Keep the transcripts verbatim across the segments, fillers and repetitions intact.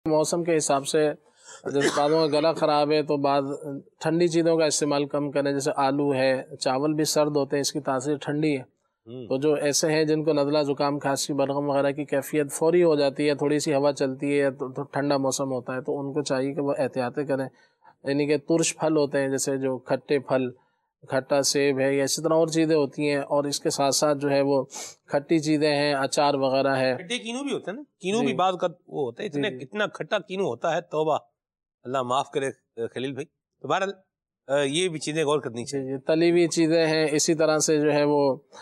موسم کے حساب سے جیسے بعضوں کا گلا خراب ہے تو بعض ٹھنڈی چیزوں کا استعمال کم کریں، جیسے آلو ہے، چاول بھی سرد ہوتے ہیں، اس کی تاثیر ٹھنڈی ہے، تو جو ایسے ہیں جن کو نزلہ زکام کھانسی بلغم وغیرہ کی کیفیت فوری ہو جاتی ہے، تھوڑی سی ہوا چلتی ہے تو ٹھنڈا موسم ہوتا ہے، تو ان کو چاہیے کہ وہ احتیاطیں کریں، یعنی کہ ترش پھل ہوتے ہیں جیسے جو کھٹے پھل، کھٹا سیب ہے یا اسی طرح اور چیزیں ہوتی ہیں، اور اس کے ساتھ ساتھ جو ہے وہ کھٹی چیزیں ہیں، اچار وغیرہ ہے، کھٹے کینو بھی ہوتا ہے نا، کینو بھی بعض کا وہ ہوتا ہے، اتنا کتنا کھٹا کینو ہوتا ہے، توبہ، اللہ معاف کرے خلیل بھائی۔ تو بہرحال یہ بھی چیزیں غور کرنی چاہیے۔ تلی ہوئی چیزیں ہیں، اسی طرح سے جو ہے وہ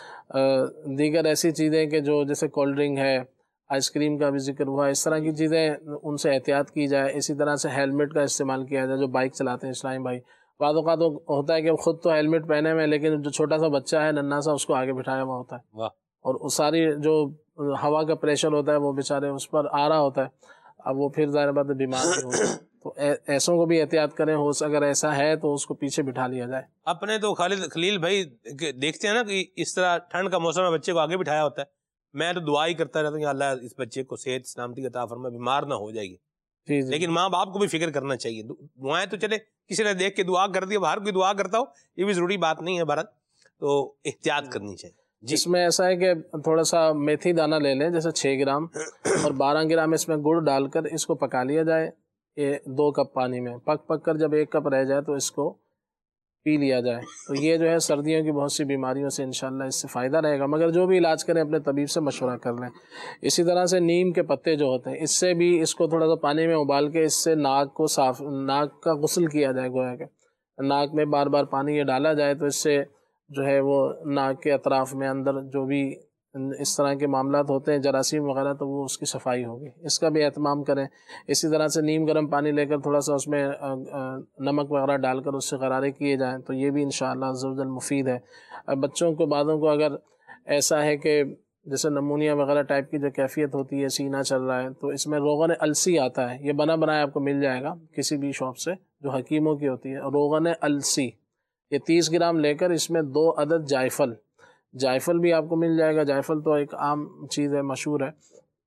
دیگر ایسی چیزیں کہ جو جیسے کولڈ ڈرنک ہے، آئس کریم کا بھی ذکر ہوا، اس طرح کی چیزیں ان سے احتیاط کی جائے۔ اسی طرح سے ہیلمٹ کا استعمال کیا جائے، جو بائک چلاتے ہیں اسلام بھائی، بعض اوقات ہوتا ہے کہ خود تو ہیلمٹ پہنے ہوئے لیکن جو چھوٹا سا بچہ ہے ننھا سا، اس کو آگے بٹھایا ہوا ہوتا ہے، اور اس ساری جو ہوا کا پریشر ہوتا ہے وہ بیچارے اس پر آ رہا ہوتا ہے، اب وہ پھر ظاہر بات ہے بیمار بھی ہوتا ہے، تو ایسوں کو بھی احتیاط کریں، ہو اگر ایسا ہے تو اس کو پیچھے بٹھا لیا جائے۔ اپنے تو خالد خلیل بھائی دیکھتے ہیں نا کہ اس طرح ٹھنڈ کا موسم ہے، بچے کو آگے بٹھایا ہوتا ہے، میں تو دعا ہی کرتا رہتا ہوں کہ اللہ اس بچے کو صحت سلامتی عطا فرمائے، بیمار نہ ہو جائے گی، جی جی، لیکن ماں باپ کو بھی فکر کرنا چاہیے۔ دعائیں تو چلے کسی نے دیکھ کے دعا کر دی، باہر کوئی دعا کرتا ہو یہ بھی ضروری بات نہیں ہے، بھارت تو احتیاط کرنی چاہیے۔ جس میں ایسا ہے کہ تھوڑا سا میتھی دانہ لے لیں جیسے چھ گرام، اور بارہ گرام اس میں گڑ ڈال کر اس کو پکا لیا جائے، یہ دو کپ پانی میں پک پک کر جب ایک کپ رہ جائے تو اس کو پی لیا جائے، تو یہ جو ہے سردیوں کی بہت سی بیماریوں سے انشاءاللہ اس سے فائدہ رہے گا، مگر جو بھی علاج کریں اپنے طبیب سے مشورہ کر لیں۔ اسی طرح سے نیم کے پتے جو ہوتے ہیں، اس سے بھی اس کو تھوڑا سا پانی میں ابال کے اس سے ناک کو صاف، ناک کا غسل کیا جائے، گویا کہ ناک میں بار بار پانی یہ ڈالا جائے تو اس سے جو ہے وہ ناک کے اطراف میں اندر جو بھی اس طرح کے معاملات ہوتے ہیں جراثیم وغیرہ، تو وہ اس کی صفائی ہوگی، اس کا بھی اہتمام کریں۔ اسی طرح سے نیم گرم پانی لے کر تھوڑا سا اس میں نمک وغیرہ ڈال کر اس سے غرارے کیے جائیں تو یہ بھی انشاءاللہ عز و جل مفید ہے۔ بچوں کو بعضوں کو اگر ایسا ہے کہ جیسے نمونیا وغیرہ ٹائپ کی جو کیفیت ہوتی ہے، سینہ چل رہا ہے، تو اس میں روغن السی آتا ہے، یہ بنا بنایا آپ کو مل جائے گا کسی بھی شاپ سے جو حکیموں کی ہوتی ہے، روغن السی، یہ تیس گرام لے کر اس میں دو عدد جائفل، جائفل بھی آپ کو مل جائے گا، جائفل تو ایک عام چیز ہے، مشہور ہے،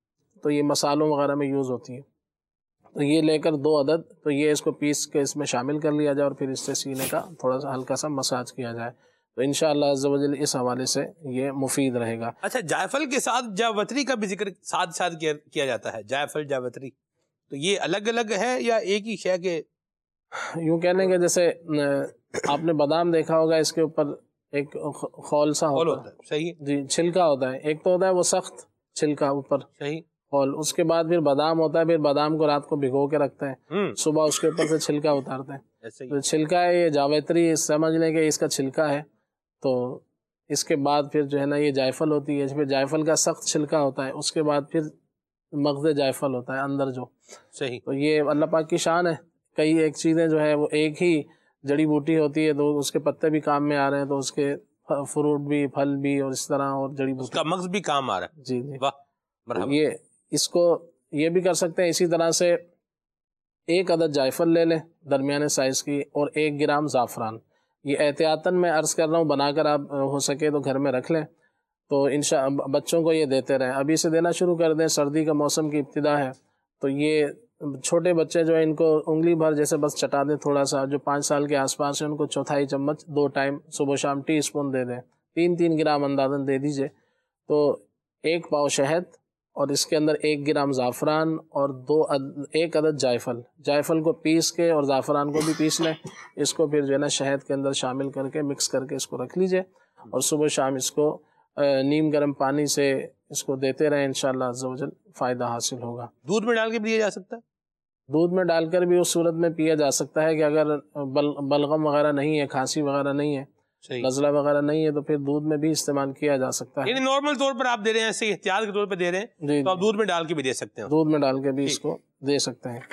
تو یہ مسالوں وغیرہ میں یوز ہوتی ہے، تو یہ لے کر دو عدد، تو یہ اس کو پیس کے اس میں شامل کر لیا جائے اور پھر اس سے سینے کا تھوڑا سا ہلکا سا مساج کیا جائے، تو انشاءاللہ عز و جل اس حوالے سے یہ مفید رہے گا۔ اچھا، جائفل کے ساتھ جاوتری کا بھی ذکر ساتھ ساتھ کیا جاتا ہے، جائفل جاوتری، تو یہ الگ الگ ہے یا ایک ہی شے کے؟ یوں کہہ لیں کہ جیسے آپ نے بادام دیکھا ہوگا، اس کے اوپر ایک خول سا ہوتا ہے، صحیح جی، چھلکا ہوتا ہے، ایک تو ہوتا ہے وہ سخت چھلکا اوپر، صحیح، خول، اس کے بعد پھر بادام ہوتا ہے، پھر بادام کو رات کو بھگو کے رکھتے ہیں، صبح اس کے اوپر سے چھلکا اتارتے ہیں، تو چھلکا ہے یہ جاویتری، سمجھ لیں کہ اس کا چھلکا ہے، تو اس کے بعد پھر جو ہے نا یہ جائفل ہوتی ہے، پھر جائفل کا سخت چھلکا ہوتا ہے، اس کے بعد پھر مغز جائفل ہوتا ہے اندر جو، صحیح، تو یہ اللہ پاک کی شان ہے، کئی ایک چیزیں جو ہے وہ ایک ہی جڑی بوٹی ہوتی ہے تو اس کے پتے بھی کام میں آ رہے ہیں، تو اس کے فروٹ بھی، پھل بھی، اور اس طرح اور جڑی بوٹی، اس کا مغز بھی کام آ رہا ہے، جی جی، واہ مرحبا۔ یہ اس کو یہ بھی کر سکتے ہیں۔ اسی طرح سے ایک عدد جائفل لے لیں درمیانے سائز کی، اور ایک گرام زعفران، یہ احتیاطاً میں عرض کر رہا ہوں، بنا کر آپ ہو سکے تو گھر میں رکھ لیں، تو انشاء بچوں کو یہ دیتے رہیں، ابھی سے دینا شروع کر دیں، سردی کا موسم کی ابتدا ہے، تو یہ چھوٹے بچے جو ہیں ان کو انگلی بھر جیسے بس چٹا دیں تھوڑا سا، جو پانچ سال کے آس پاس ہیں ان کو چوتھائی چمچ دو ٹائم صبح شام ٹی اسپون دے دیں، تین تین گرام اندازاً دے دیجئے، تو ایک پاؤ شہد اور اس کے اندر ایک گرام زعفران اور دو عد ایک عدد جائفل، جائفل کو پیس کے اور زعفران کو بھی پیس لیں، اس کو پھر جو ہے نا شہد کے اندر شامل کر کے مکس کر کے اس کو رکھ لیجئے، اور صبح شام اس کو نیم گرم پانی سے اس کو دیتے رہیں، انشاءاللہ عز و جل فائدہ حاصل ہوگا۔ دودھ میں ڈال کے بھی دیا جا سکتا ہے؟ دودھ میں ڈال کر بھی اس صورت میں پیا جا سکتا ہے کہ اگر بل بلغم وغیرہ نہیں ہے، کھانسی وغیرہ نہیں ہے، نزلہ وغیرہ نہیں ہے، تو پھر دودھ میں بھی استعمال کیا جا سکتا ہے، یعنی نارمل طور پر آپ دے رہے ہیں، ایسے احتیاط کے طور پر دے رہے ہیں، تو آپ دودھ میں ڈال کے بھی دے سکتے ہیں، دودھ میں ڈال کے بھی اس کو دے سکتے ہیں۔